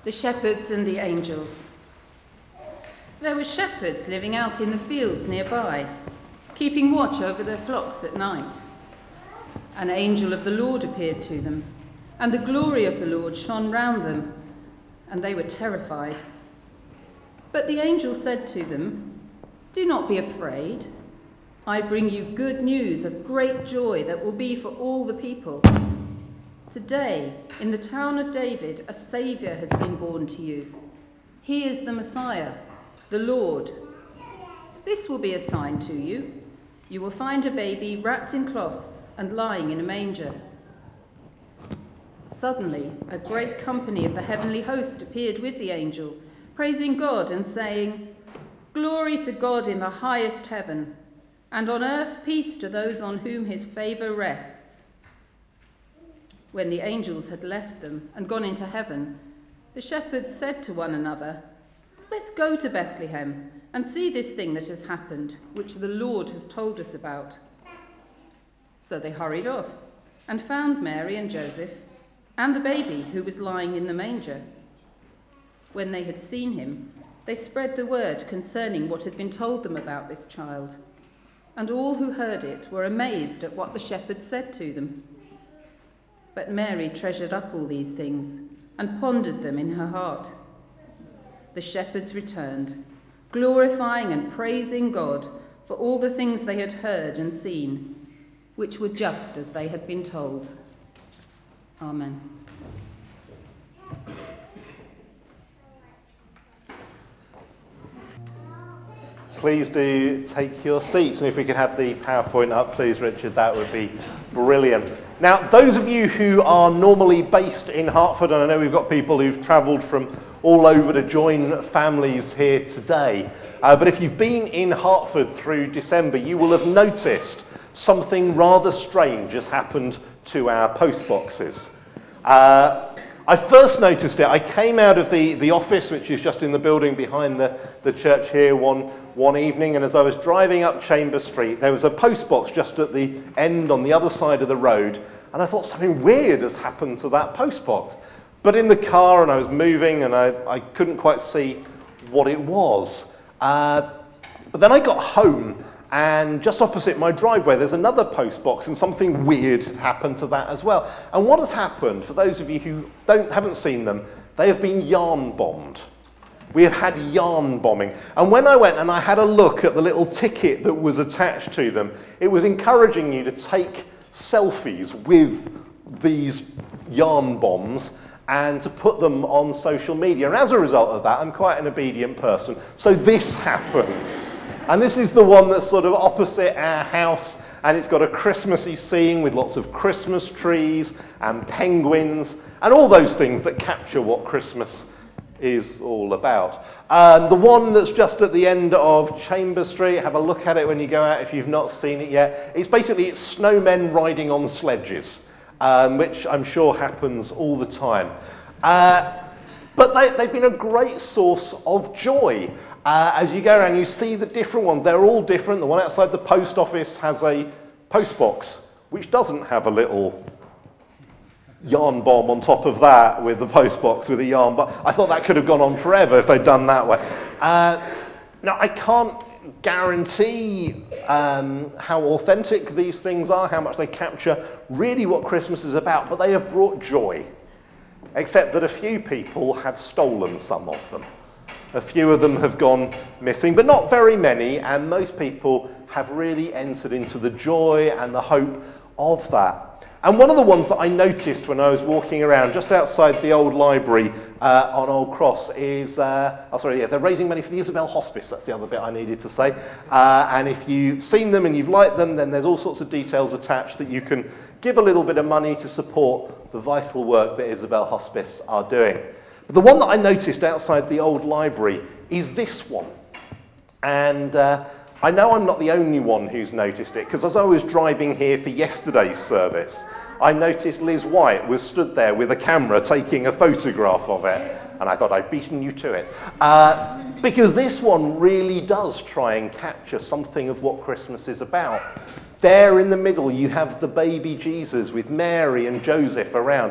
The shepherds and the angels. There were shepherds living out in the fields nearby, keeping watch over their flocks at night. An angel of the Lord appeared to them, and the glory of the Lord shone round them, and they were terrified. But the angel said to them, "Do not be afraid. I bring you good news of great joy that will be for all the people. Today, in the town of David, a Saviour has been born to you. He is the Messiah, the Lord. This will be a sign to you. You will find a baby wrapped in cloths and lying in a manger." Suddenly, a great company of the heavenly host appeared with the angel, praising God and saying, "Glory to God in the highest heaven, and on earth peace to those on whom his favour rests." When the angels had left them and gone into heaven, the shepherds said to one another, "Let's go to Bethlehem and see this thing that has happened, which the Lord has told us about." So they hurried off and found Mary and Joseph and the baby who was lying in the manger. When they had seen him, they spread the word concerning what had been told them about this child, and all who heard it were amazed at what the shepherds said to them. But Mary treasured up all these things and pondered them in her heart. The shepherds returned, glorifying and praising God for all the things they had heard and seen, which were just as they had been told. Amen. Please do take your seats, and if we could have the PowerPoint up, please, Richard, that would be brilliant. Now, those of you who are normally based in Hertford, and I know we've got people who've travelled from all over to join families here today, but if you've been in Hertford through December, you will have noticed something rather strange has happened to our post boxes. I first noticed it, I came out of the office, which is just in the building behind the church here one evening, and as I was driving up Chambers Street, there was a post box just at the end on the other side of the road, and I thought something weird has happened to that post box. But in the car, and I was moving, and I couldn't quite see what it was. But then I got home, and just opposite my driveway, there's another post box, and something weird had happened to that as well. And what has happened, for those of you who haven't seen them, they have been yarn bombed. We have had yarn bombing. And when I went and I had a look at the little ticket that was attached to them, it was encouraging you to take selfies with these yarn bombs and to put them on social media. And as a result of that, I'm quite an obedient person. So this happened. And this is the one that's sort of opposite our house, and it's got a Christmassy scene with lots of Christmas trees and penguins and all those things that capture what Christmas is all about. The one that's just at the end of Chambers Street, have a look at it when you go out if you've not seen it yet. It's snowmen riding on sledges, which I'm sure happens all the time. But they've been a great source of joy. As you go around, you see the different ones. They're all different. The one outside the post office has a post box, which doesn't have a little yarn bomb on top of that with the post box with a yarn. But I thought that could have gone on forever if they'd done that way. Now, I can't guarantee how authentic these things are, how much they capture really what Christmas is about, but they have brought joy, except that a few people have stolen some of them. A few of them have gone missing, but not very many, and most people have really entered into the joy and the hope of that. And one of the ones that I noticed when I was walking around just outside the old library on Old Cross is, they're raising money for the Isabel Hospice. That's the other bit I needed to say. And if you've seen them and you've liked them, then there's all sorts of details attached that you can give a little bit of money to support the vital work that Isabel Hospice are doing. But the one that I noticed outside the old library is this one. And I know I'm not the only one who's noticed it, because as I was driving here for yesterday's service, I noticed Liz White was stood there with a camera taking a photograph of it, and I thought I'd beaten you to it. Because this one really does try and capture something of what Christmas is about. There in the middle you have the baby Jesus with Mary and Joseph around,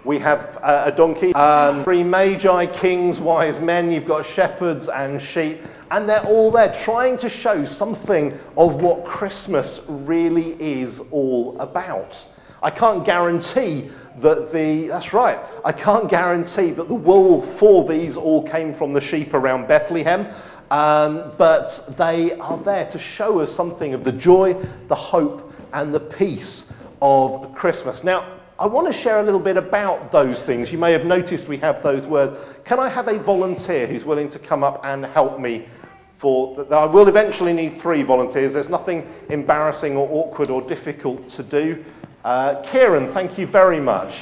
We have a donkey, 3 magi, kings, wise men, you've got shepherds and sheep, and they're all there trying to show something of what Christmas really is all about. I can't guarantee that I can't guarantee that the wool for these all came from the sheep around Bethlehem, but they are there to show us something of the joy, the hope, and the peace of Christmas. Now, I want to share a little bit about those things. You may have noticed we have those words. Can I have a volunteer who's willing to come up and help me? I will eventually need 3 volunteers. There's nothing embarrassing or awkward or difficult to do. Kieran, thank you very much.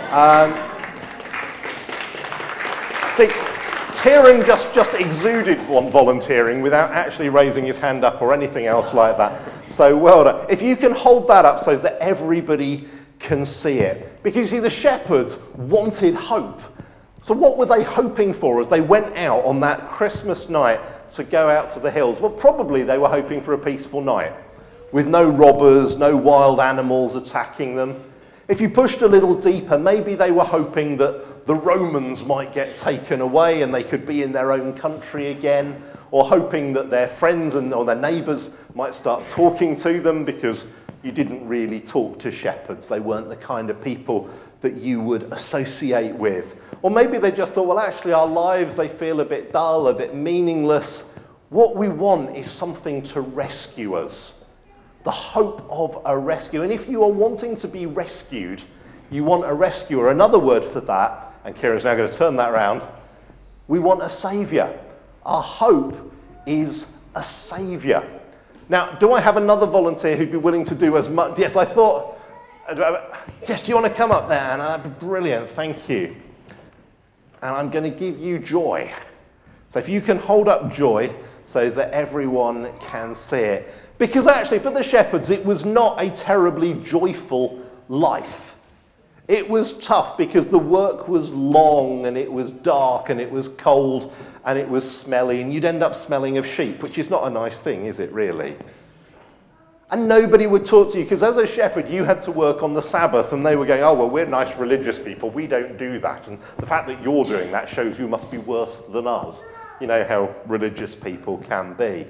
See, Kieran just exuded volunteering without actually raising his hand up or anything else like that. So well done. If you can hold that up so that everybody can see it. Because you see, the shepherds wanted hope. So what were they hoping for as they went out on that Christmas night to go out to the hills? Well, probably they were hoping for a peaceful night with no robbers, no wild animals attacking them. If you pushed a little deeper, maybe they were hoping that the Romans might get taken away and they could be in their own country again, or hoping that their friends or their neighbours might start talking to them, because you didn't really talk to shepherds. They weren't the kind of people that you would associate with. Or maybe they just thought, well, actually our lives, they feel a bit dull, a bit meaningless. What we want is something to rescue us. The hope of a rescue. And if you are wanting to be rescued, you want a rescuer. Another word for that, and Kieran's now going to turn that around, we want a saviour. Our hope is a saviour. Now, do I have another volunteer who'd be willing to do as much? Yes, I thought, yes, do you want to come up there? And that'd be brilliant, thank you. And I'm going to give you Joy. So if you can hold up Joy so that everyone can see it. Because actually, for the shepherds, it was not a terribly joyful life. It was tough because the work was long and it was dark and it was cold and it was smelly, and you'd end up smelling of sheep, which is not a nice thing, is it really? And nobody would talk to you, because as a shepherd, you had to work on the Sabbath, and they were going, oh, well, we're nice religious people, we don't do that. And the fact that you're doing that shows you must be worse than us. You know how religious people can be.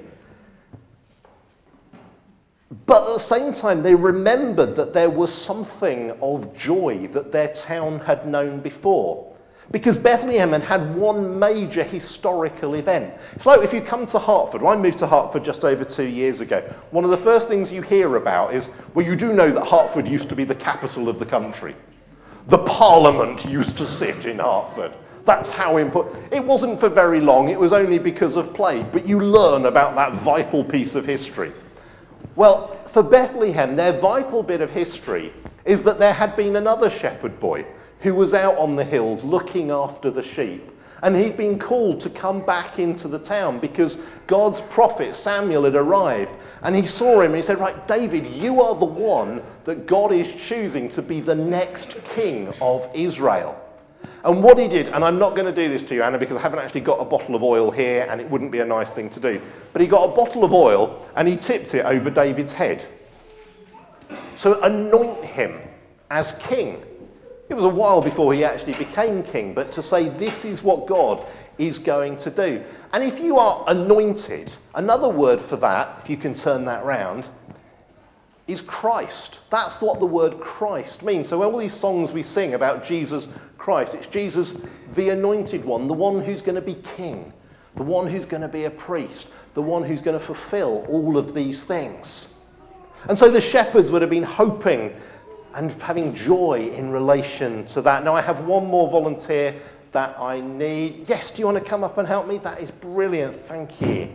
But at the same time, they remembered that there was something of joy that their town had known before. Because Bethlehem had one major historical event. It's like if you come to Hertford. Well, I moved to Hertford just over 2 years ago. One of the first things you hear about is, well, you do know that Hertford used to be the capital of the country. The Parliament used to sit in Hertford. That's how important. It wasn't for very long. It was only because of plague. But you learn about that vital piece of history. Well, for Bethlehem, their vital bit of history is that there had been another shepherd boy who was out on the hills looking after the sheep. And he'd been called to come back into the town because God's prophet Samuel had arrived. And he saw him and he said, right, David, you are the one that God is choosing to be the next king of Israel. And what he did, and I'm not going to do this to you, Anna, because I haven't actually got a bottle of oil here and it wouldn't be a nice thing to do. But he got a bottle of oil and he tipped it over David's head. So anoint him as king. It was a while before he actually became king, but to say this is what God is going to do. And if you are anointed, another word for that, if you can turn that round, is Christ. That's what the word Christ means. So all these songs we sing about Jesus Christ, it's Jesus, the anointed one, the one who's going to be king, the one who's going to be a priest, the one who's going to fulfill all of these things. And so the shepherds would have been hoping and having joy in relation to that. Now I have one more volunteer that I need. Yes, do you want to come up and help me? That is brilliant, thank you.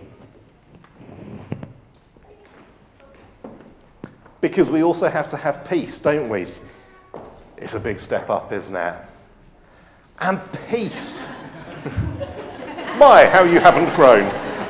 Because we also have to have peace, don't we? It's a big step up, isn't it? And peace. My, how you haven't grown.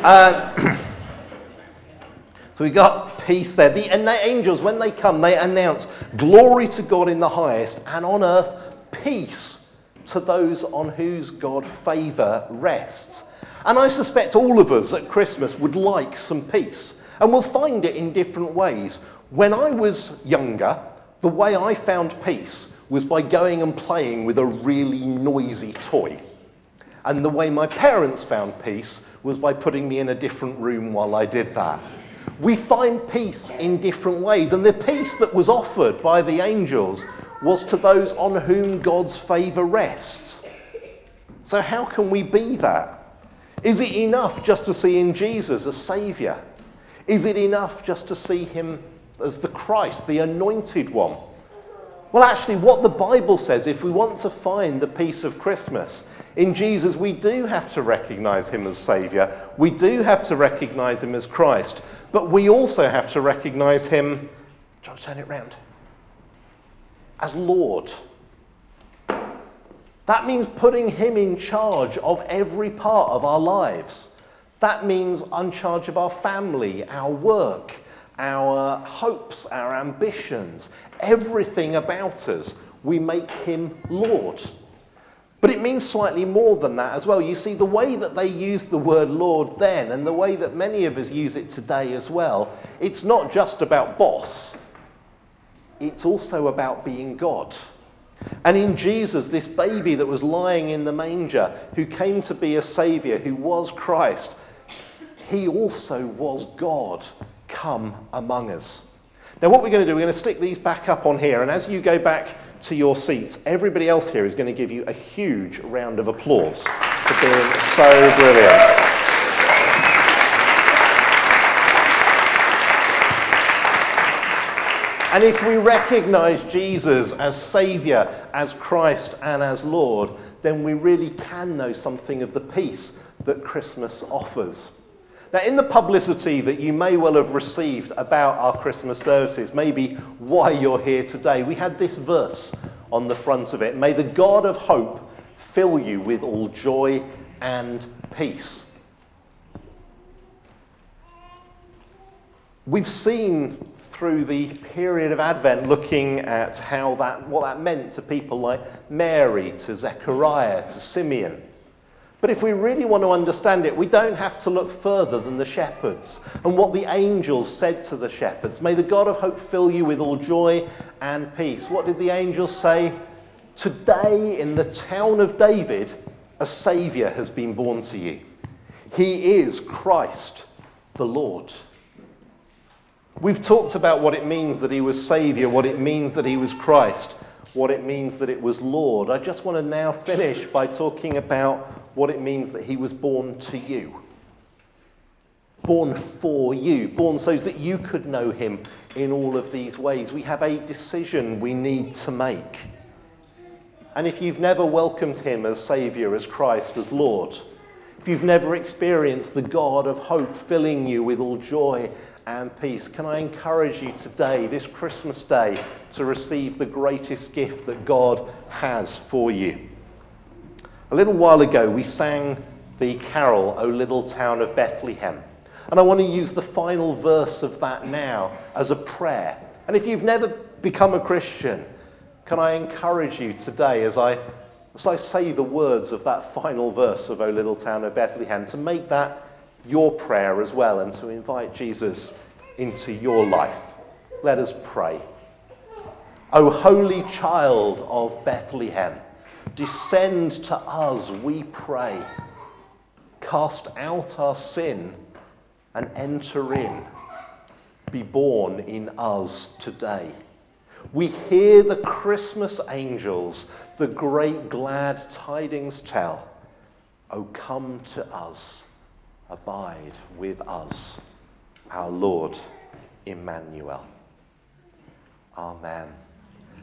So we got peace there. And the angels, when they come, they announce glory to God in the highest, and on earth peace to those on whose God favour rests. And I suspect all of us at Christmas would like some peace, and we'll find it in different ways. When I was younger, the way I found peace was by going and playing with a really noisy toy. And the way my parents found peace was by putting me in a different room while I did that. We find peace in different ways, and the peace that was offered by the angels was to those on whom God's favour rests. So how can we be that? Is it enough just to see in Jesus a saviour? Is it enough just to see him as the Christ, the anointed one? Well, actually, what the Bible says, if we want to find the peace of Christmas, in Jesus we do have to recognise him as saviour. We do have to recognise him as Christ. But we also have to recognise him, try to turn it round, as Lord. That means putting him in charge of every part of our lives. That means in charge of our family, our work, our hopes, our ambitions, everything about us. We make him Lord. But it means slightly more than that as well. You see, the way that they used the word Lord then and the way that many of us use it today as well, it's not just about boss. It's also about being God. And in Jesus, this baby that was lying in the manger, who came to be a saviour, who was Christ, he also was God come among us. Now what we're going to do, we're going to stick these back up on here, and as you go back to your seats, everybody else here is going to give you a huge round of applause for being so brilliant. And if we recognise Jesus as Saviour, as Christ and as Lord, then we really can know something of the peace that Christmas offers. Now, in the publicity that you may well have received about our Christmas services, maybe why you're here today, we had this verse on the front of it. May the God of hope fill you with all joy and peace. We've seen through the period of Advent looking at what that meant to people like Mary, to Zechariah, to Simeon. But if we really want to understand it, we don't have to look further than the shepherds and what the angels said to the shepherds. May the God of hope fill you with all joy and peace. What did the angels say? Today in the town of David, a Saviour has been born to you. He is Christ the Lord. We've talked about what it means that he was Saviour, what it means that he was Christ, what it means that it was Lord. I just want to now finish by talking about what it means that he was born to you. Born for you, born so that you could know him in all of these ways. We have a decision we need to make. And if you've never welcomed him as Saviour, as Christ, as Lord, if you've never experienced the God of hope filling you with all joy and peace, can I encourage you today, this Christmas day, to receive the greatest gift that God has for you. A little while ago, we sang the carol, O Little Town of Bethlehem. And I want to use the final verse of that now as a prayer. And if you've never become a Christian, can I encourage you today, as I say the words of that final verse of O Little Town of Bethlehem, to make that your prayer as well and to invite Jesus into your life. Let us pray. O holy child of Bethlehem, descend to us, we pray. Cast out our sin and enter in. Be born in us today. We hear the Christmas angels, the great glad tidings tell. O come to us, abide with us, our Lord Emmanuel. Amen.